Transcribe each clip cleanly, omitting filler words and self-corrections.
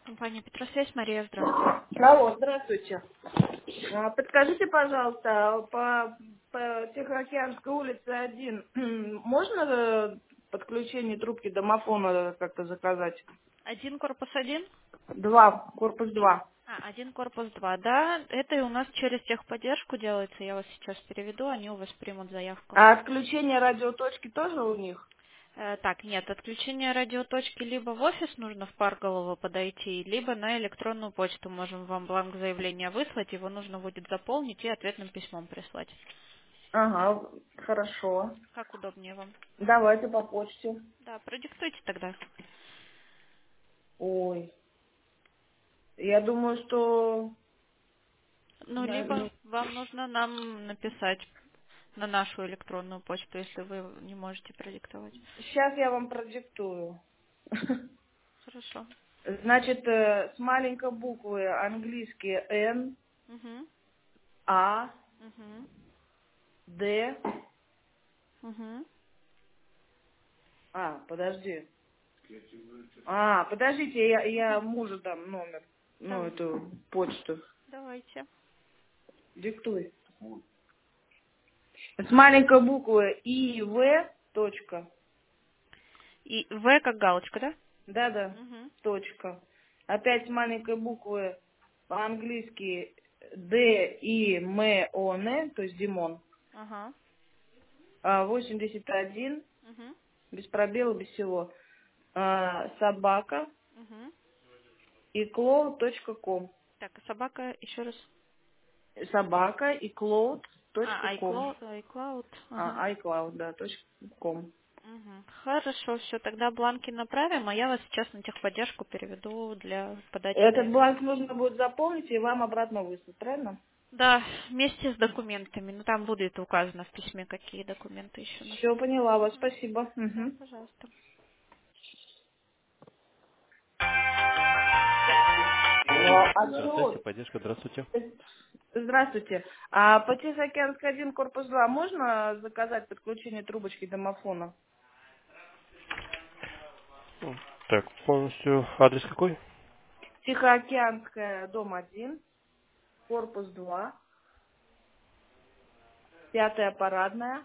Компания Петросвязь, Мария, здравствуйте. Алло, здравствуйте. Подскажите, пожалуйста, по Тихоокеанской улице 1 можно подключение трубки домофона как-то заказать? Один корпус один? Два, корпус 2. Один корпус два, да. Это и у нас через техподдержку делается. Я вас сейчас переведу, они у вас примут заявку. А отключение радиоточки тоже у них? Так, нет, отключение радиоточки либо в офис нужно в Парголово подойти, либо на электронную почту можем вам бланк заявления выслать, его нужно будет заполнить и ответным письмом прислать. Ага, хорошо. Как удобнее вам? Давайте по почте. Да, продиктуйте тогда. Ой, я думаю, что... Ну, либо вам нужно нам написать на нашу электронную почту, если вы не можете продиктовать. Сейчас я вам продиктую. Хорошо. Значит, с маленькой буквы английские N, Угу. А, Угу. Д. Угу. Подожди. Подождите, я мужу дам номер, Там, эту почту. давайте. Диктуй. С маленькой буквы И, В, точка. И В как галочка, да? Да-да, Угу. точка. Опять с маленькой буквы по-английски Д, И, М, О, Н, то есть Димон. Ага. 81, Угу. без пробела, без всего. Собака Угу. и cloud.com. Так, а собака еще раз. Собака и cloud.com. iCloud. Ага. iCloud, да, .com. Угу. Хорошо, все, тогда бланки направим, а я вас сейчас на техподдержку переведу для подачи Этот заявки. бланк нужно будет заполнить и вам обратно выслать, правильно? Да, вместе с документами. Ну, там будет указано в письме, какие документы еще Все, нужны. поняла вас, спасибо. Да, Мгм. пожалуйста. Чего? Поддержка, здравствуйте. Здравствуйте. А по Тихоокеанской 1, корпус 2 можно заказать подключение трубочки домофона? Так, полностью адрес какой? Тихоокеанская, дом 1, корпус 2, пятая парадная.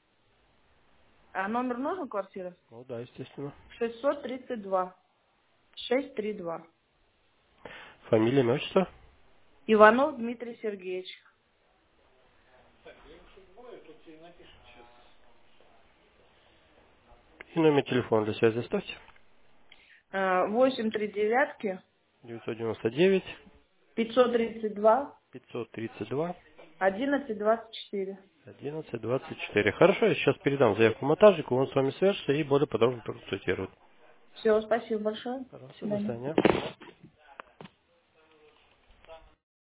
А номер нужен квартиры? Ну да, естественно. 632. 632. Фамилия, имя, отчество Иванов Дмитрий Сергеевич. и номер телефона для связи оставьте. 839 999 532 532 1124. 1124. Хорошо, я сейчас передам заявку монтажнику, он с вами свяжется и более подробно проконсультирует. Все, спасибо большое. До Пожалуйста, до свидания. свидания.